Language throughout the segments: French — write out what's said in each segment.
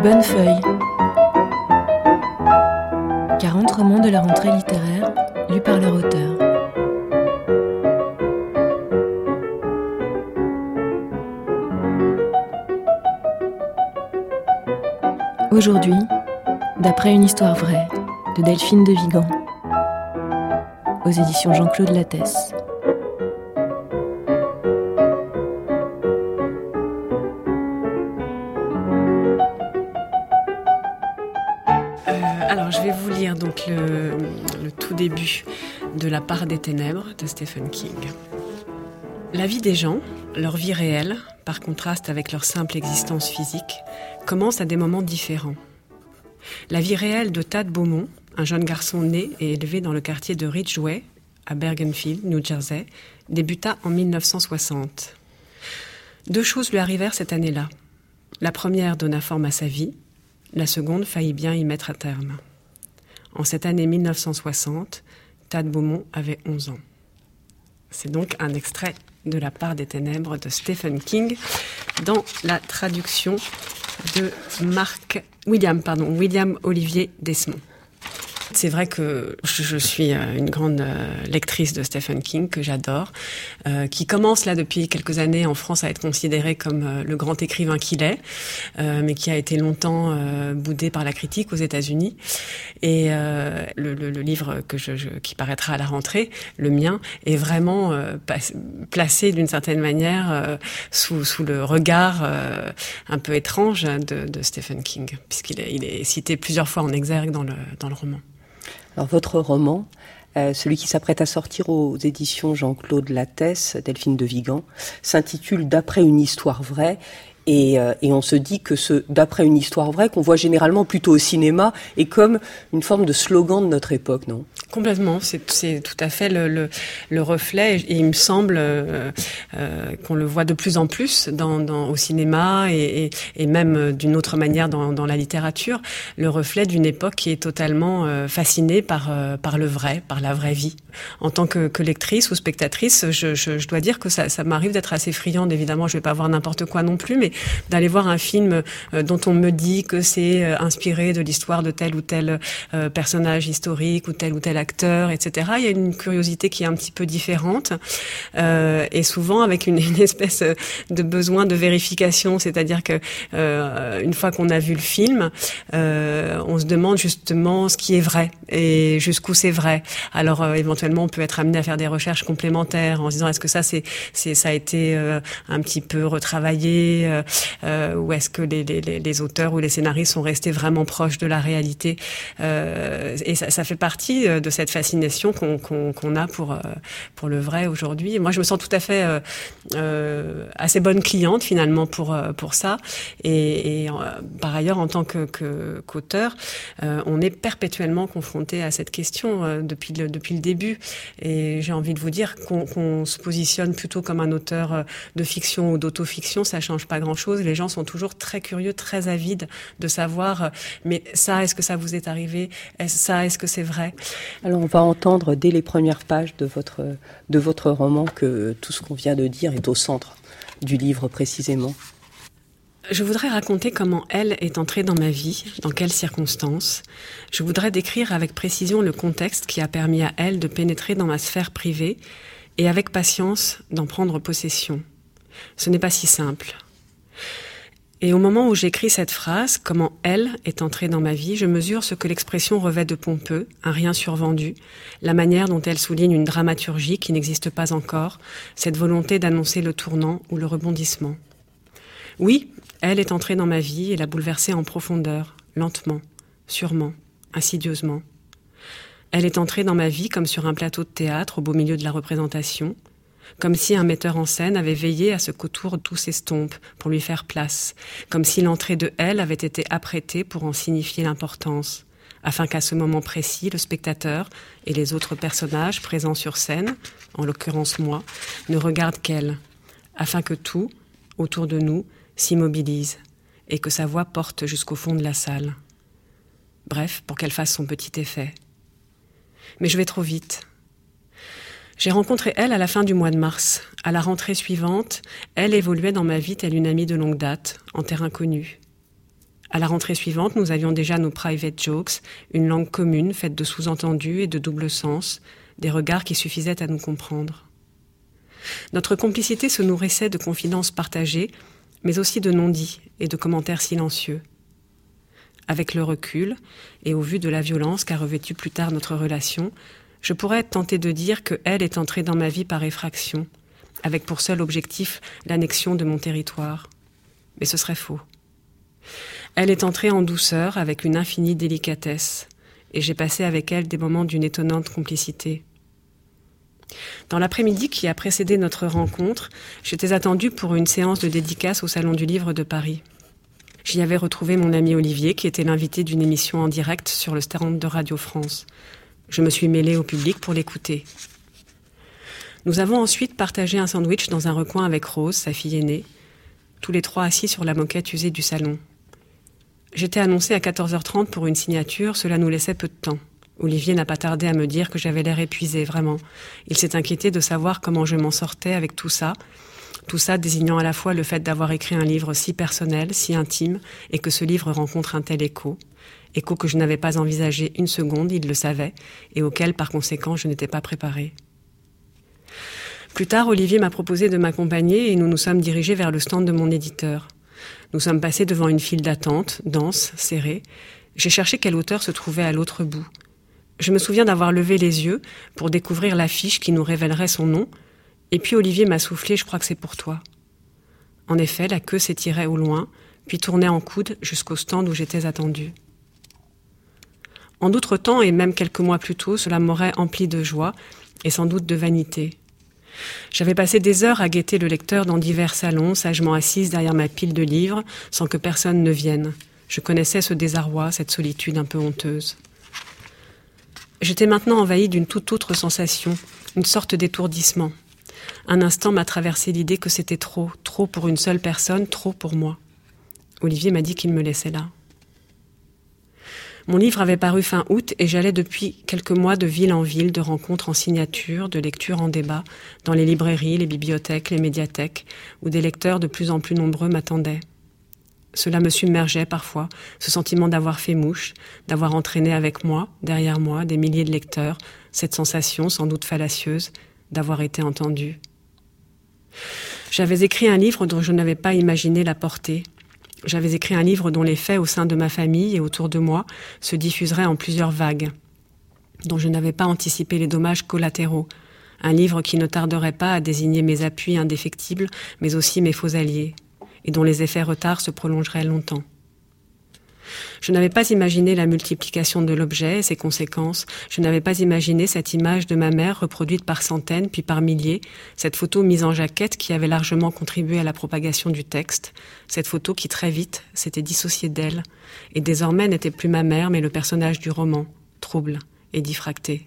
Les bonnes feuilles. 40 romans de la rentrée littéraire, lus par leur auteur. Aujourd'hui, d'après une histoire vraie, de Delphine de Vigan, aux éditions Jean-Claude Lattès. Alors, je vais vous lire donc le tout début de La part des ténèbres de Stephen King. La vie des gens, leur vie réelle, par contraste avec leur simple existence physique, commence à des moments différents. La vie réelle de Tad Beaumont, un jeune garçon né et élevé dans le quartier de Ridgeway, à Bergenfield, New Jersey, débuta en 1960. Deux choses lui arrivèrent cette année-là. La première donna forme à sa vie, la seconde faillit bien y mettre à terme. En cette année 1960, Tad Beaumont avait 11 ans. C'est donc un extrait de La part des ténèbres de Stephen King dans la traduction de William Olivier Desmond. C'est vrai que je suis une grande lectrice de Stephen King, que j'adore, qui commence là depuis quelques années en France à être considéré comme le grand écrivain qu'il est, mais qui a été longtemps boudé par la critique aux États-Unis. Et le livre qui paraîtra à la rentrée, le mien, est vraiment placé d'une certaine manière sous le regard un peu étrange de Stephen King, puisqu'il est cité plusieurs fois en exergue dans le roman. Alors votre roman, celui qui s'apprête à sortir aux éditions Jean-Claude Lattès, Delphine de Vigan, s'intitule « D'après une histoire vraie ». Et on se dit que ce « d'après une histoire vraie » qu'on voit généralement plutôt au cinéma est comme une forme de slogan de notre époque, non ? Complètement, c'est tout à fait le reflet, et il me semble qu'on le voit de plus en plus au cinéma et même d'une autre manière dans la littérature, le reflet d'une époque qui est totalement fascinée par le vrai, par la vraie vie. En tant que lectrice ou spectatrice, je dois dire que ça m'arrive d'être assez friande. Évidemment, je vais pas voir n'importe quoi non plus, mais d'aller voir un film dont on me dit que c'est inspiré de l'histoire de tel ou tel personnage historique ou tel acteur, etc. Il y a une curiosité qui est un petit peu différente et souvent avec une espèce de besoin de vérification, c'est-à-dire que une fois qu'on a vu le film, on se demande justement ce qui est vrai et jusqu'où c'est vrai. Alors éventuellement on peut être amené à faire des recherches complémentaires en se disant est-ce que ça a été un petit peu retravaillé ou est-ce que les auteurs ou les scénaristes sont restés vraiment proches de la réalité, et ça fait partie de cette fascination qu'on a pour le vrai aujourd'hui. Et moi, je me sens tout à fait assez bonne cliente finalement pour ça. Et par ailleurs, en tant qu'auteur, on est perpétuellement confronté à cette question depuis le début. Et j'ai envie de vous dire qu'on se positionne plutôt comme un auteur de fiction ou d'autofiction, ça change pas grand-chose. Les gens sont toujours très curieux, très avides de savoir, mais ça, est-ce que ça vous est arrivé ? Est-ce que c'est vrai ? Alors on va entendre dès les premières pages de votre roman que tout ce qu'on vient de dire est au centre du livre précisément. Je voudrais raconter comment elle est entrée dans ma vie, dans quelles circonstances. Je voudrais décrire avec précision le contexte qui a permis à elle de pénétrer dans ma sphère privée et avec patience d'en prendre possession. Ce n'est pas si simple. Et au moment où j'écris cette phrase, comment elle est entrée dans ma vie, je mesure ce que l'expression revêt de pompeux, un rien survendu, la manière dont elle souligne une dramaturgie qui n'existe pas encore, cette volonté d'annoncer le tournant ou le rebondissement. Oui, elle est entrée dans ma vie et l'a bouleversée en profondeur, lentement, sûrement, insidieusement. Elle est entrée dans ma vie comme sur un plateau de théâtre au beau milieu de la représentation, comme si un metteur en scène avait veillé à ce qu'autour tout s'estompe pour lui faire place, comme si l'entrée de elle avait été apprêtée pour en signifier l'importance, afin qu'à ce moment précis, le spectateur et les autres personnages présents sur scène, en l'occurrence moi, ne regardent qu'elle, afin que tout, autour de nous, s'immobilise et que sa voix porte jusqu'au fond de la salle. Bref, pour qu'elle fasse son petit effet. Mais je vais trop vite. J'ai rencontré elle à la fin du mois de mars. À la rentrée suivante, elle évoluait dans ma vie telle une amie de longue date, en terrain connu. À la rentrée suivante, nous avions déjà nos private jokes, une langue commune faite de sous-entendus et de double sens, des regards qui suffisaient à nous comprendre. Notre complicité se nourrissait de confidences partagées, mais aussi de non-dits et de commentaires silencieux. Avec le recul, et au vu de la violence qu'a revêtue plus tard notre relation, je pourrais être tentée de dire qu'elle est entrée dans ma vie par effraction, avec pour seul objectif l'annexion de mon territoire. Mais ce serait faux. Elle est entrée en douceur avec une infinie délicatesse, et j'ai passé avec elle des moments d'une étonnante complicité. Dans l'après-midi qui a précédé notre rencontre, j'étais attendue pour une séance de dédicace au Salon du Livre de Paris. J'y avais retrouvé mon ami Olivier, qui était l'invité d'une émission en direct sur le stand de Radio France. Je me suis mêlée au public pour l'écouter. Nous avons ensuite partagé un sandwich dans un recoin avec Rose, sa fille aînée, tous les trois assis sur la moquette usée du salon. J'étais annoncée à 14h30 pour une signature, cela nous laissait peu de temps. Olivier n'a pas tardé à me dire que j'avais l'air épuisée, vraiment. Il s'est inquiété de savoir comment je m'en sortais avec tout ça désignant à la fois le fait d'avoir écrit un livre si personnel, si intime, et que ce livre rencontre un tel écho que je n'avais pas envisagé une seconde, il le savait, et auquel, par conséquent, je n'étais pas préparée. Plus tard, Olivier m'a proposé de m'accompagner et nous nous sommes dirigés vers le stand de mon éditeur. Nous sommes passés devant une file d'attente, dense, serrée. J'ai cherché quel auteur se trouvait à l'autre bout. Je me souviens d'avoir levé les yeux pour découvrir l'affiche qui nous révélerait son nom, et puis Olivier m'a soufflé « Je crois que c'est pour toi ». En effet, la queue s'étirait au loin, puis tournait en coude jusqu'au stand où j'étais attendue. En d'autres temps, et même quelques mois plus tôt, cela m'aurait empli de joie et sans doute de vanité. J'avais passé des heures à guetter le lecteur dans divers salons, sagement assise derrière ma pile de livres, sans que personne ne vienne. Je connaissais ce désarroi, cette solitude un peu honteuse. J'étais maintenant envahie d'une toute autre sensation, une sorte d'étourdissement. Un instant m'a traversé l'idée que c'était trop pour une seule personne, trop pour moi. Olivier m'a dit qu'il me laissait là. Mon livre avait paru fin août et j'allais depuis quelques mois de ville en ville, de rencontres en signature, de lectures en débat, dans les librairies, les bibliothèques, les médiathèques, où des lecteurs de plus en plus nombreux m'attendaient. Cela me submergeait parfois, ce sentiment d'avoir fait mouche, d'avoir entraîné avec moi, derrière moi, des milliers de lecteurs, cette sensation sans doute fallacieuse d'avoir été entendue. J'avais écrit un livre dont je n'avais pas imaginé la portée. J'avais écrit un livre dont les faits au sein de ma famille et autour de moi se diffuseraient en plusieurs vagues, dont je n'avais pas anticipé les dommages collatéraux. Un livre qui ne tarderait pas à désigner mes appuis indéfectibles, mais aussi mes faux alliés, et dont les effets retards se prolongeraient longtemps. Je n'avais pas imaginé la multiplication de l'objet et ses conséquences. Je n'avais pas imaginé cette image de ma mère reproduite par centaines puis par milliers, cette photo mise en jaquette qui avait largement contribué à la propagation du texte, cette photo qui très vite s'était dissociée d'elle et désormais n'était plus ma mère mais le personnage du roman, trouble et diffracté.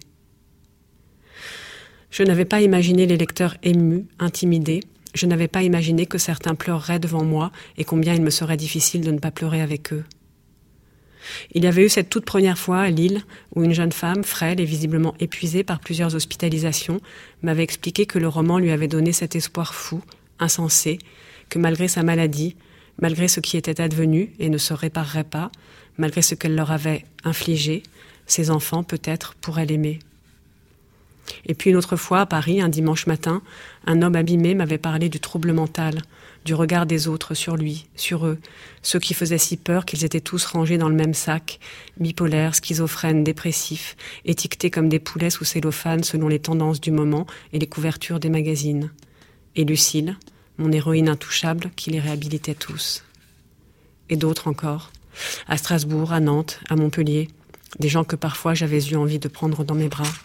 Je n'avais pas imaginé les lecteurs émus, intimidés. Je n'avais pas imaginé que certains pleureraient devant moi et combien il me serait difficile de ne pas pleurer avec eux. Il y avait eu cette toute première fois à Lille où une jeune femme, frêle et visiblement épuisée par plusieurs hospitalisations, m'avait expliqué que le roman lui avait donné cet espoir fou, insensé, que malgré sa maladie, malgré ce qui était advenu et ne se réparerait pas, malgré ce qu'elle leur avait infligé, ses enfants peut-être pourraient l'aimer. Et puis une autre fois, à Paris, un dimanche matin, un homme abîmé m'avait parlé du trouble mental, du regard des autres sur lui, sur eux, ceux qui faisaient si peur qu'ils étaient tous rangés dans le même sac, bipolaires, schizophrènes, dépressifs, étiquetés comme des poulets sous cellophane selon les tendances du moment et les couvertures des magazines. Et Lucille, mon héroïne intouchable, qui les réhabilitait tous. Et d'autres encore, à Strasbourg, à Nantes, à Montpellier, des gens que parfois j'avais eu envie de prendre dans mes bras.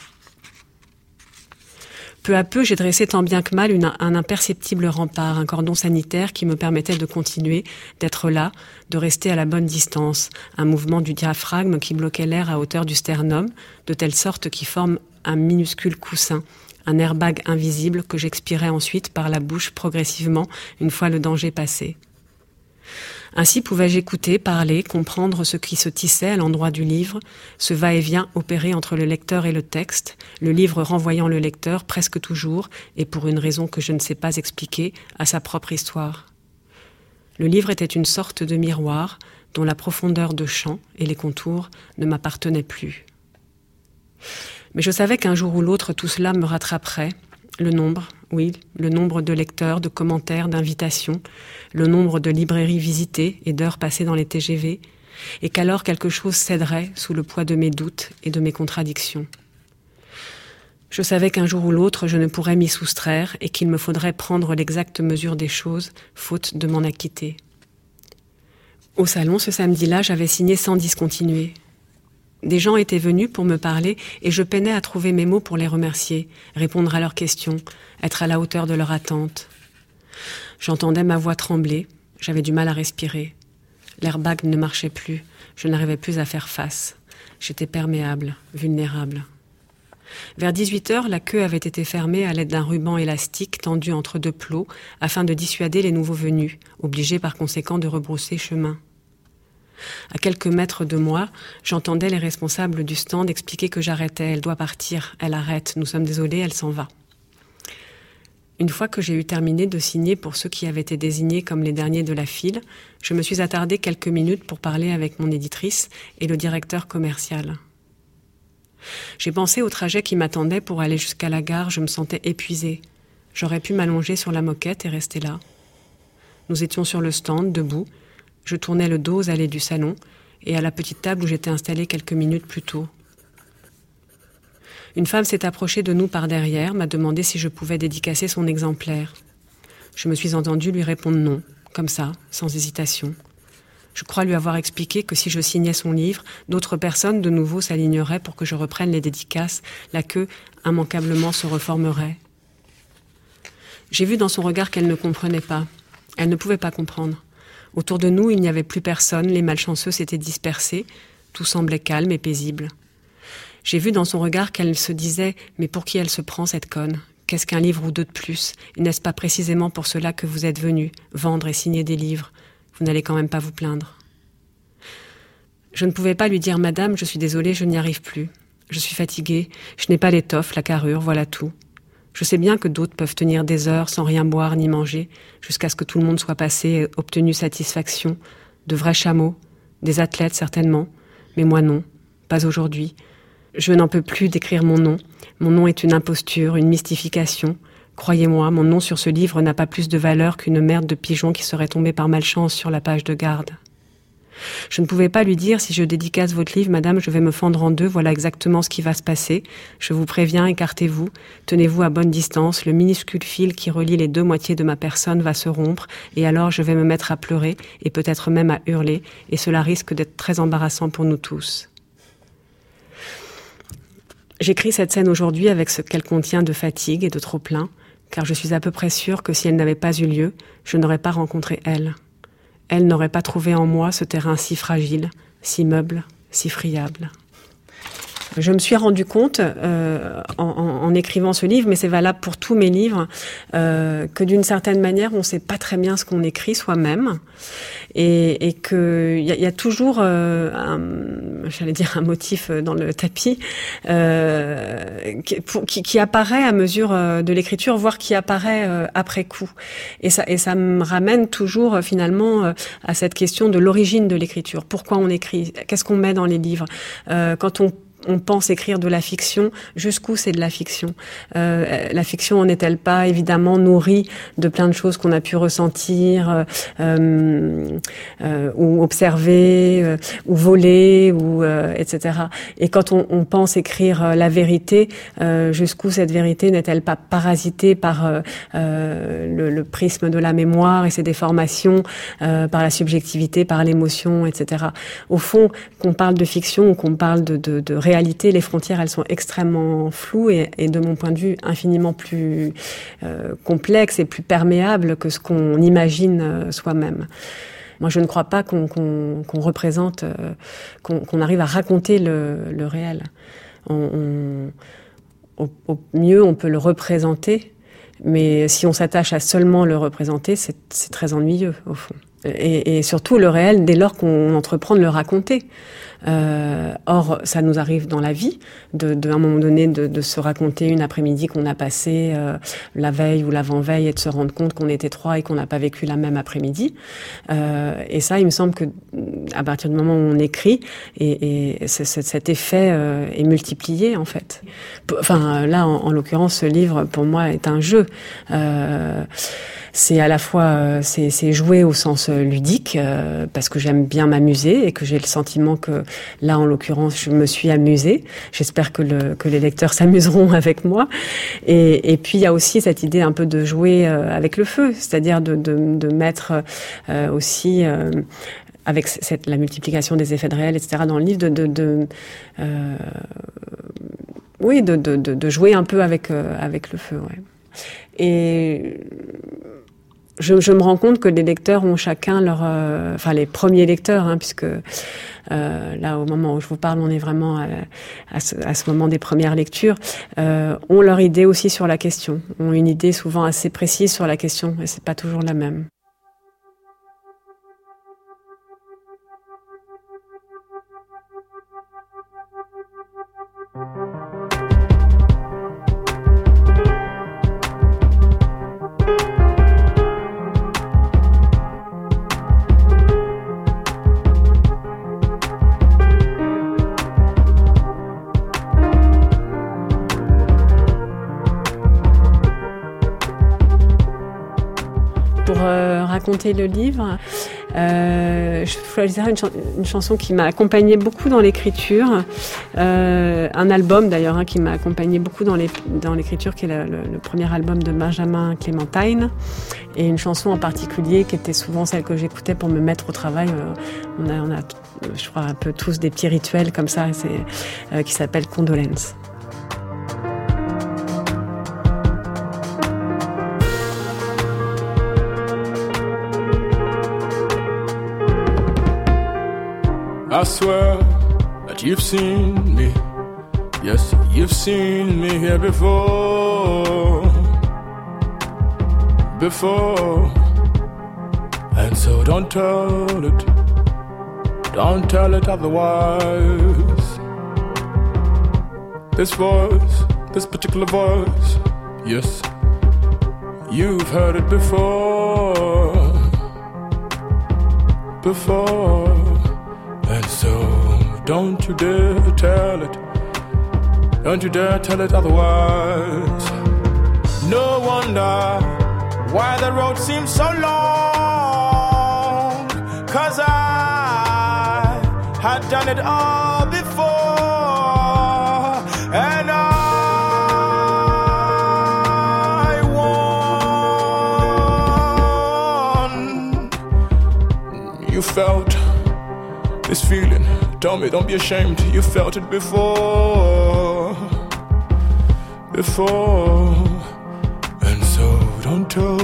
Peu à peu, j'ai dressé tant bien que mal un imperceptible rempart, un cordon sanitaire qui me permettait de continuer, d'être là, de rester à la bonne distance, un mouvement du diaphragme qui bloquait l'air à hauteur du sternum, de telle sorte qu'il forme un minuscule coussin, un airbag invisible que j'expirais ensuite par la bouche progressivement, une fois le danger passé. Ainsi pouvais-je écouter, parler, comprendre ce qui se tissait à l'endroit du livre, ce va-et-vient opéré entre le lecteur et le texte, le livre renvoyant le lecteur presque toujours, et pour une raison que je ne sais pas expliquer, à sa propre histoire. Le livre était une sorte de miroir, dont la profondeur de champ et les contours ne m'appartenaient plus. Mais je savais qu'un jour ou l'autre, tout cela me rattraperait. Le nombre, oui, le nombre de lecteurs, de commentaires, d'invitations, le nombre de librairies visitées et d'heures passées dans les TGV, et qu'alors quelque chose céderait sous le poids de mes doutes et de mes contradictions. Je savais qu'un jour ou l'autre, je ne pourrais m'y soustraire et qu'il me faudrait prendre l'exacte mesure des choses, faute de m'en acquitter. Au salon, ce samedi-là, j'avais signé sans discontinuer. Des gens étaient venus pour me parler et je peinais à trouver mes mots pour les remercier, répondre à leurs questions, être à la hauteur de leurs attentes. J'entendais ma voix trembler, j'avais du mal à respirer. L'airbag ne marchait plus, je n'arrivais plus à faire face. J'étais perméable, vulnérable. Vers 18h, la queue avait été fermée à l'aide d'un ruban élastique tendu entre deux plots afin de dissuader les nouveaux venus, obligés par conséquent de rebrousser chemin. À quelques mètres de moi, j'entendais les responsables du stand expliquer que j'arrêtais. Elle doit partir, elle arrête, nous sommes désolés, elle s'en va. Une fois que j'ai eu terminé de signer pour ceux qui avaient été désignés comme les derniers de la file, je me suis attardée quelques minutes pour parler avec mon éditrice et le directeur commercial. J'ai pensé au trajet qui m'attendait pour aller jusqu'à la gare, je me sentais épuisée. J'aurais pu m'allonger sur la moquette et rester là. Nous étions sur le stand, debout. Je tournais le dos aux allées du salon et à la petite table où j'étais installée quelques minutes plus tôt. Une femme s'est approchée de nous par derrière, m'a demandé si je pouvais dédicacer son exemplaire. Je me suis entendue lui répondre non, comme ça, sans hésitation. Je crois lui avoir expliqué que si je signais son livre, d'autres personnes de nouveau s'aligneraient pour que je reprenne les dédicaces, la queue immanquablement se reformerait. J'ai vu dans son regard qu'elle ne comprenait pas. Elle ne pouvait pas comprendre. Autour de nous, il n'y avait plus personne, les malchanceux s'étaient dispersés, tout semblait calme et paisible. J'ai vu dans son regard qu'elle se disait « Mais pour qui elle se prend, cette conne ? Qu'est-ce qu'un livre ou deux de plus ? Et n'est-ce pas précisément pour cela que vous êtes venus, vendre et signer des livres ? Vous n'allez quand même pas vous plaindre. » Je ne pouvais pas lui dire « Madame, je suis désolée, je n'y arrive plus. Je suis fatiguée, je n'ai pas l'étoffe, la carrure, voilà tout. Je sais bien que d'autres peuvent tenir des heures sans rien boire ni manger, jusqu'à ce que tout le monde soit passé et obtenu satisfaction. De vrais chameaux, des athlètes certainement, mais moi non, pas aujourd'hui. Je n'en peux plus d'écrire mon nom. Mon nom est une imposture, une mystification. Croyez-moi, mon nom sur ce livre n'a pas plus de valeur qu'une merde de pigeon qui serait tombée par malchance sur la page de garde. Je ne pouvais pas lui dire « Si je dédicace votre livre, madame, je vais me fendre en deux, voilà exactement ce qui va se passer. Je vous préviens, écartez-vous, tenez-vous à bonne distance, le minuscule fil qui relie les deux moitiés de ma personne va se rompre, et alors je vais me mettre à pleurer, et peut-être même à hurler, et cela risque d'être très embarrassant pour nous tous. » J'écris cette scène aujourd'hui avec ce qu'elle contient de fatigue et de trop-plein, car je suis à peu près sûre que si elle n'avait pas eu lieu, je n'aurais pas rencontré elle. Elle n'aurait pas trouvé en moi ce terrain si fragile, si meuble, si friable. Je me suis rendu compte, en écrivant ce livre, mais c'est valable pour tous mes livres, que d'une certaine manière, on ne sait pas très bien ce qu'on écrit soi-même, et que il y a toujours, j'allais dire un motif dans le tapis, qui apparaît à mesure de l'écriture, voire qui apparaît après coup. Et ça me ramène toujours finalement à cette question de l'origine de l'écriture. Pourquoi on écrit ? Qu'est-ce qu'on met dans les livres ? Quand on pense écrire de la fiction, jusqu'où c'est de la fiction ? La fiction, n'est-elle pas évidemment nourrie de plein de choses qu'on a pu ressentir, ou observer, ou voler, ou etc. Et quand on pense écrire la vérité, jusqu'où cette vérité n'est-elle pas parasitée par le prisme de la mémoire et ses déformations, par la subjectivité, par l'émotion, etc. Au fond, qu'on parle de fiction ou qu'on parle de réalité, les frontières, elles sont extrêmement floues et de mon point de vue infiniment plus complexes et plus perméables que ce qu'on imagine soi-même. Moi, je ne crois pas qu'on représente, qu'on arrive à raconter le réel. Au mieux, on peut le représenter, mais si on s'attache à seulement le représenter, c'est très ennuyeux, au fond. Et surtout le réel dès lors qu'on entreprend de le raconter. Or, ça nous arrive dans la vie, à un moment donné, de se raconter une après-midi qu'on a passée la veille ou l'avant-veille et de se rendre compte qu'on était 3 et qu'on n'a pas vécu la même après-midi. Et ça, il me semble que à partir du moment où on écrit, et cet effet est multiplié en fait. Enfin, là, en l'occurrence, ce livre pour moi est un jeu. C'est à la fois c'est jouer au sens ludique parce que j'aime bien m'amuser et que j'ai le sentiment que là en l'occurrence je me suis amusée. J'espère que les lecteurs s'amuseront avec moi. Et puis il y a aussi cette idée un peu de jouer avec le feu, c'est-à-dire de mettre aussi avec la multiplication des effets de réel, etc. dans le livre, de jouer un peu avec le feu. Ouais. Et je me rends compte que les lecteurs ont chacun leur... enfin, les premiers lecteurs, puisque là, au moment où je vous parle, on est vraiment à ce moment des premières lectures, ont leur idée aussi sur la question, ont une idée souvent assez précise sur la question, et c'est pas toujours la même. Pour raconter le livre, je choisirais une chanson qui m'a accompagnée beaucoup dans l'écriture, un album d'ailleurs qui m'a accompagnée beaucoup dans l'écriture, qui est le premier album de Benjamin Clémentine, et une chanson en particulier qui était souvent celle que j'écoutais pour me mettre au travail. On a je crois un peu tous des petits rituels comme ça, qui s'appelle Condolence. I swear that you've seen me. Yes, you've seen me here before. And so don't tell it otherwise. This voice, this particular voice, yes, you've heard it before. And so, don't you dare tell it. Don't you dare tell it otherwise. No wonder why the road seems so long. 'Cause I had done it all before. And I won. You felt this feeling, tell me, don't be ashamed. You felt it before. And so don't tell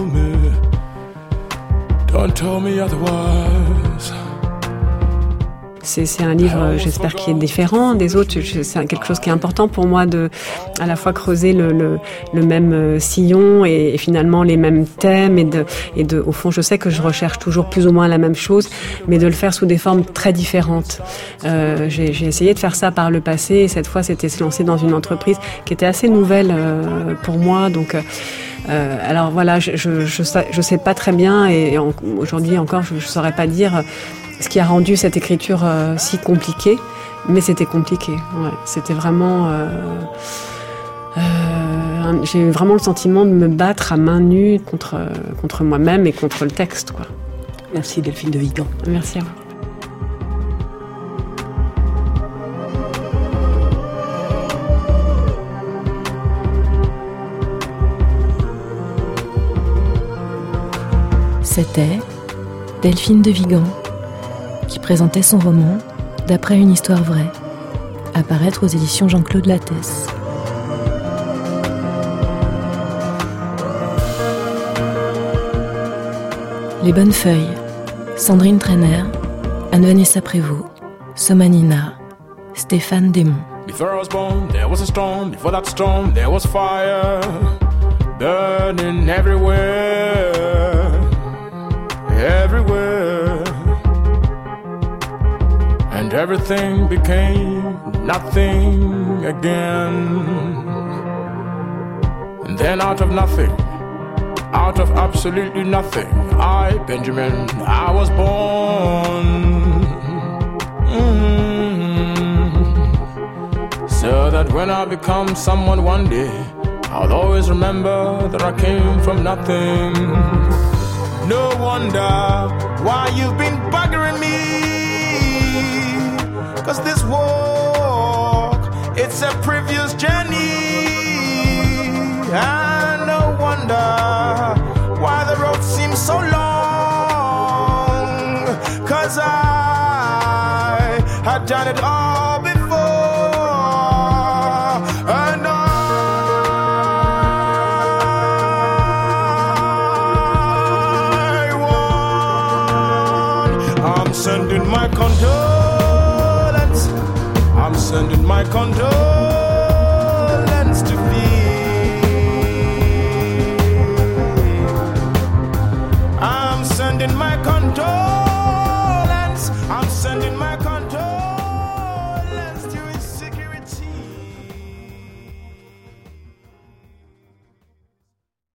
me otherwise. C'est un livre, j'espère, qui est différent des autres. C'est quelque chose qui est important pour moi de, à la fois creuser le même sillon et finalement les mêmes thèmes et au fond, je sais que je recherche toujours plus ou moins la même chose, mais de le faire sous des formes très différentes. J'ai essayé de faire ça par le passé et cette fois, c'était se lancer dans une entreprise qui était assez nouvelle pour moi. Donc, alors voilà, je sais pas très bien et aujourd'hui encore, je saurais pas dire ce qui a rendu cette écriture si compliquée, mais c'était compliqué. Ouais. C'était vraiment... j'ai eu vraiment le sentiment de me battre à main nue contre moi-même et contre le texte, quoi. Merci Delphine de Vigan. Merci à vous. C'était Delphine de Vigan qui présentait son roman « D'après une histoire vraie », à paraître aux éditions Jean-Claude Lattès. Les Bonnes Feuilles, Sandrine Trainer, Anne-Vanessa Prévost, Somanina, Stéphane Desmond. Before I was born, there was a storm. Before that storm, there was fire burning everywhere. and everything became nothing again. And then out of nothing, out of absolutely nothing, I, Benjamin, I was born. So that when I become someone one day, I'll always remember that I came from nothing. No wonder why you've been buggering me, 'cause this walk, it's a previous journey. And no wonder why the road seems so long, 'cause I had done it all before. And I'm sending my condolence. I'm sending my condolence to thee. I'm sending my